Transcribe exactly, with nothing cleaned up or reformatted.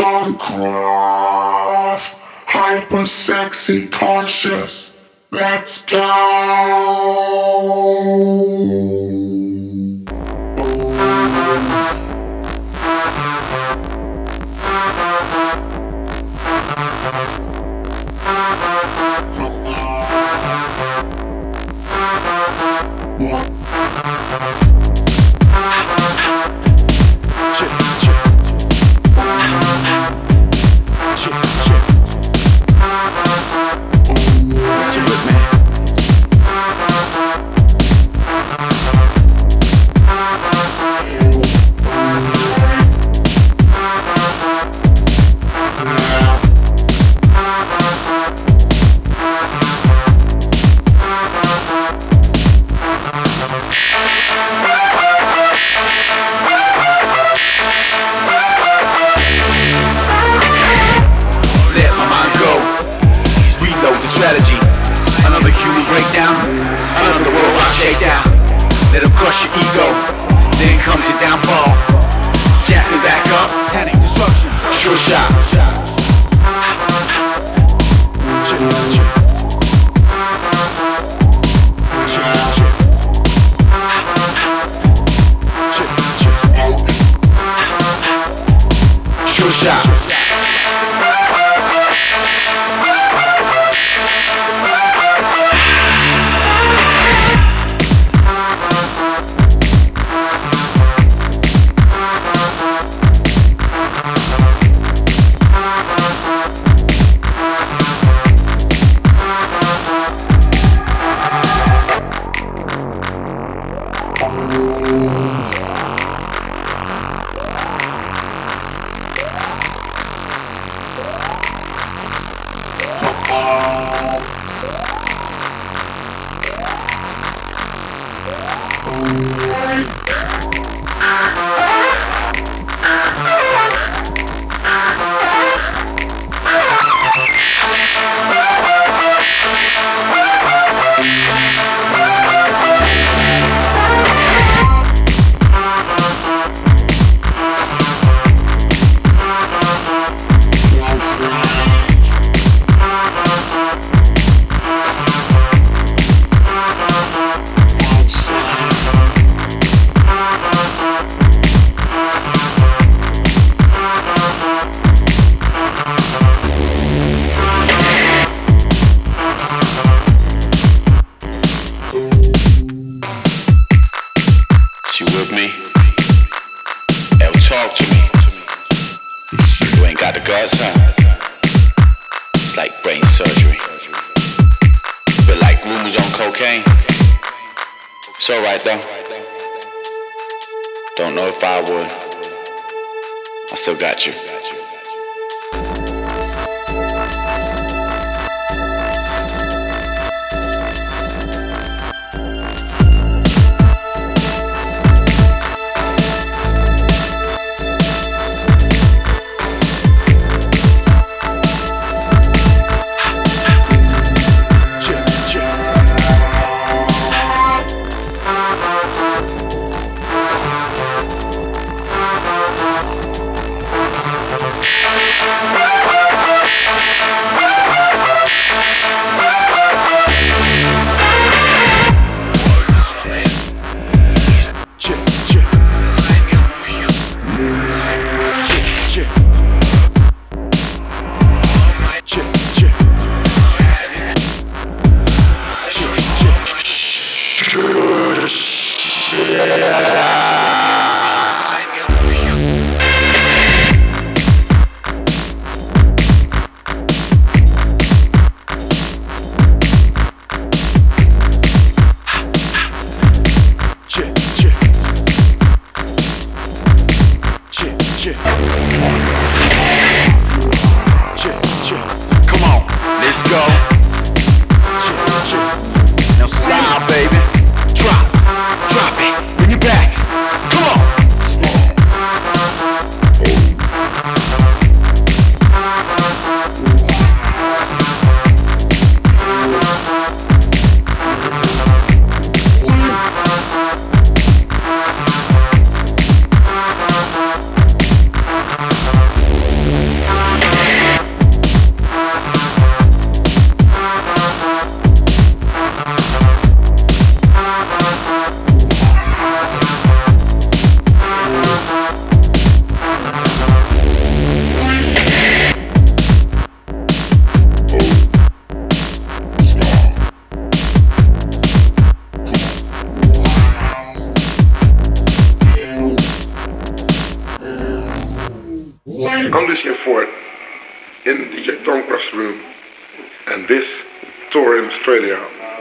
Suncraft, hyper sexy conscious. Let's go. Strategy, another human breakdown, another worldwide shakedown. Let them crush your ego, then comes your downfall. Jack me back up, panic, destruction, sure shot. Sure shot. Talk to me. You ain't got the guts, huh? It's like brain surgery. Feel like rumors on cocaine. It's alright though. Don't know if I would. I still got you. Come on, let's go. Now slide, baby. Drop, drop it. Bring it back. Come on. We'll be right back. I'm Lucian Ford in the Doncaster room, and this tour in Australia